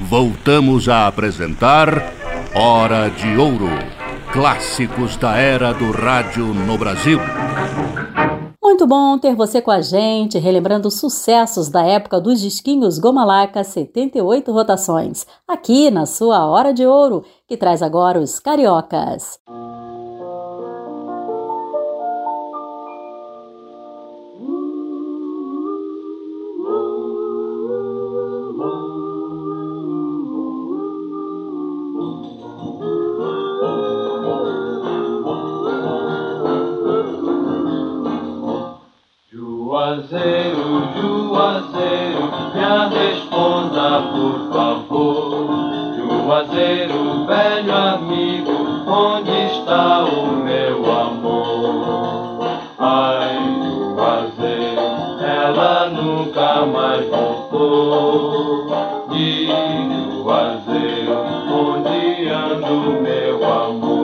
voltamos a apresentar Hora de Ouro, clássicos da era do rádio no Brasil. Muito bom ter você com a gente, relembrando os sucessos da época dos disquinhos Goma-Laca 78 rotações, aqui na sua Hora de Ouro, que traz agora os Cariocas. Juazeiro, Juazeiro, me responda por favor. Juazeiro, velho amigo, onde está o meu amor? Ai, Juazeiro, ela nunca mais voltou. De Juazeiro, onde anda o meu amor?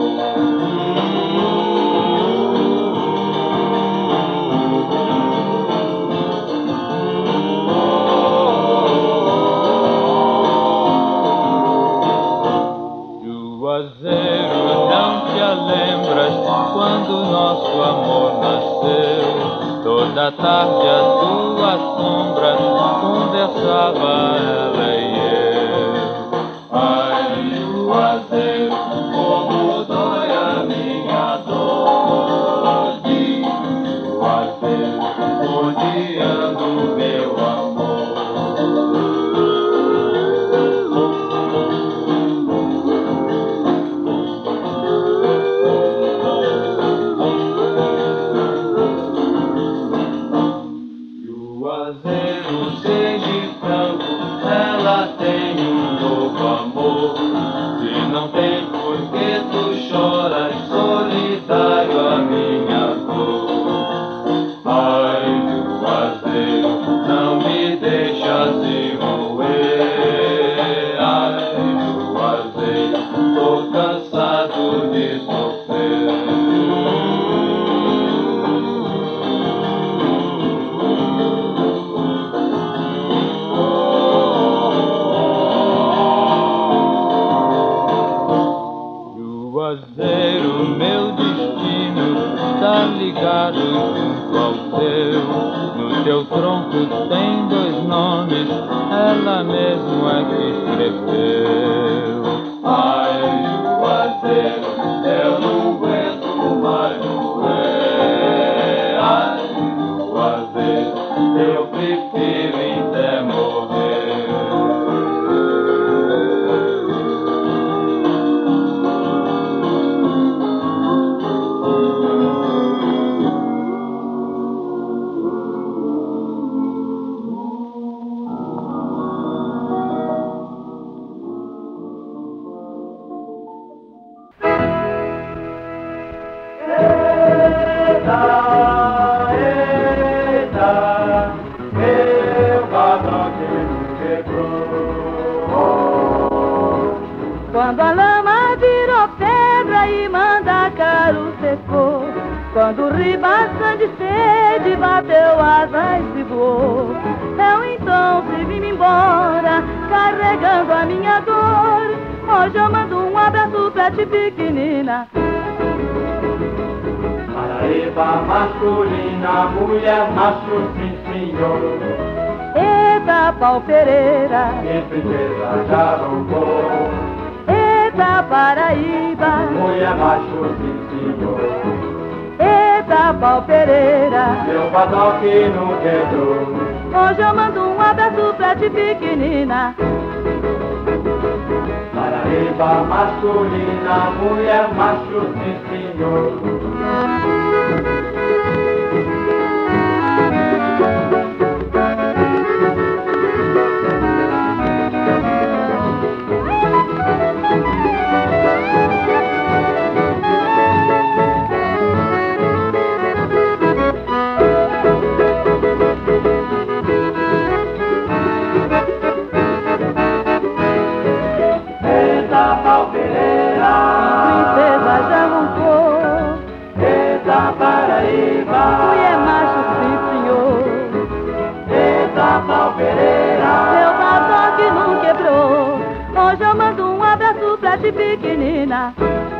Quando nosso amor nasceu, toda tarde a tua sombra conversava ela e eu. Ai, Juazeiro, como dói a minha dor. De Juazeiro, onde anda o meu amor? Quando a lama virou pedra e mandacaru secou, quando o ribação de sede bateu asas e voou, eu então se vim embora, carregando a minha dor. Hoje eu mando um abraço pra ti, pequenina. Paraíba masculina, mulher macho, sim senhor. Eita, pau Pereira, E princesa já roncou. eita, Paraíba, Mulher macho, sim senhor. eita, pau Pereira, Meu padoque não quebrou. hoje eu mando um abraço pra ti, pequenina. Paraíba masculina, mulher macho, sim senhor. Princesa já roncou, Paraíba. de pequenina.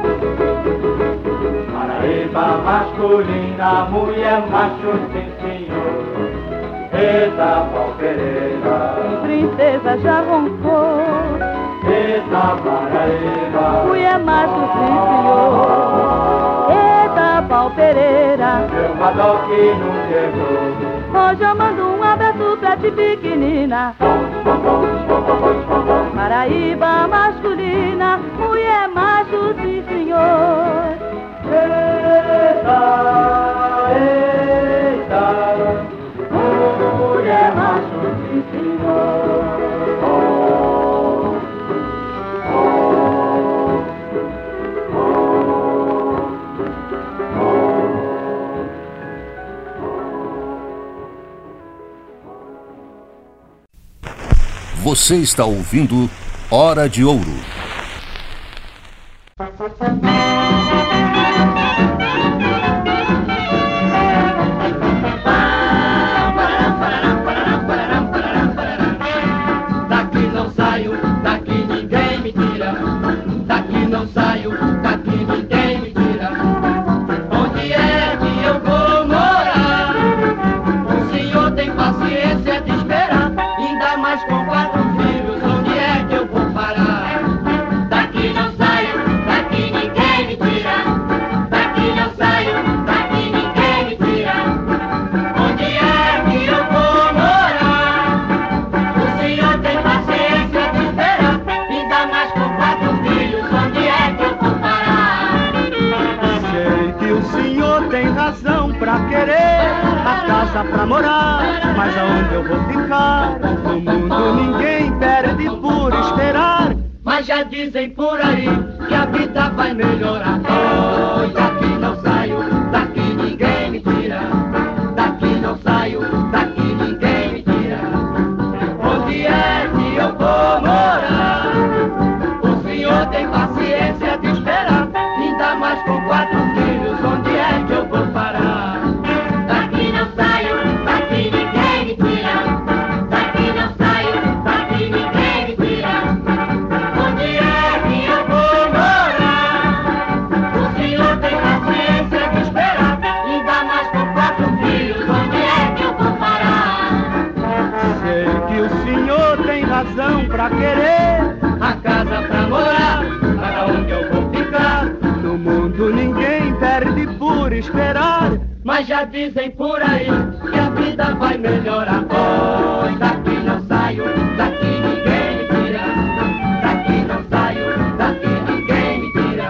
Paraíba masculina, mulher macho, sim senhor. Eita, Palpereira, Princesa já roncou. eita, Paraíba, Mulher macho, sim senhor. Eita, Palpereira, meu badoque não chegou. hoje eu mando um abraço pra ti pequenina. Paraíba masculina, mulher macho, sim senhor. Eita, eita, mulher macho, sim senhor. Você está ouvindo Hora de Ouro. Daqui não saio, daqui ninguém me tira. Daqui não saio, daqui ninguém me tira. Onde é que eu vou morar? O senhor tem paciência de esperar. Ainda mais com 4 filhos, onde é que eu vou parar? Daqui não saio, daqui ninguém me tira. Daqui não saio, daqui ninguém me tira. Onde é que eu vou morar? O senhor tem paciência de esperar. Ainda mais com 4 filhos, onde é que eu vou parar? Sei que o senhor tem razão pra querer a casa pra morar, mas aonde eu vou ficar? No mundo ninguém perde por esperar. Mas já dizem por aí que a vida vai melhorar. Oh, daqui não saio, daqui ninguém me tira. Daqui não saio, daqui ninguém me tira. Onde é que eu vou morar? O senhor tem paciência de esperar. Ainda mais com 4 filhos, onde é que eu vou parar? Daqui não saio, daqui ninguém me tira. Daqui não saio, daqui ninguém me tira. Onde é que eu vou morar? O senhor tem paciência de esperar. Ainda mais com 4 filhos, onde é que eu vou parar? Sei que o senhor tem razão pra querer A casa pra morar, para onde eu vou ficar? no mundo ninguém perde por esperar. Mas já dizem por aí que a vida vai melhorar. Oh, daqui não saio, daqui ninguém me tira. Daqui não saio, daqui ninguém me tira.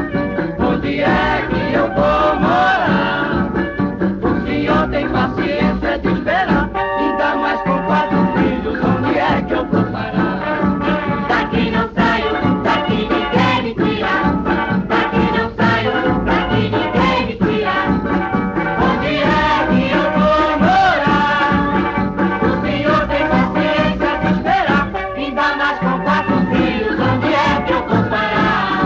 Onde é que eu vou morar? O senhor tem paciência de esperar. Ainda mais com 4 filhos, onde é que eu vou parar? Daqui não saio, daqui ninguém me tira. Daqui não saio, daqui ninguém me tira. Onde é que eu vou morar? O senhor tem paciência de esperar. Ainda mais com 4 filhos, onde é que eu vou parar?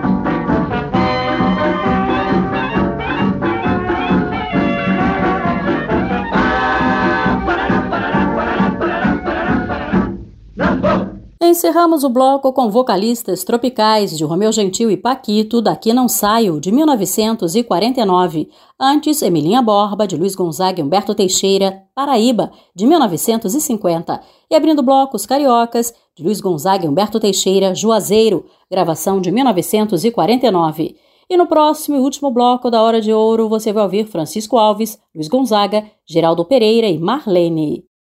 Não vou! Encerramos o bloco com vocalistas tropicais de Romeu Gentil e Paquito, Daqui Não Saio, de 1949. Antes, Emilinha Borba, de Luiz Gonzaga e Humberto Teixeira, Paraíba, de 1950. E abrindo blocos cariocas, de Luiz Gonzaga e Humberto Teixeira, Juazeiro, gravação de 1949. E no próximo e último bloco da Hora de Ouro, você vai ouvir Francisco Alves, Luiz Gonzaga, Geraldo Pereira e Marlene.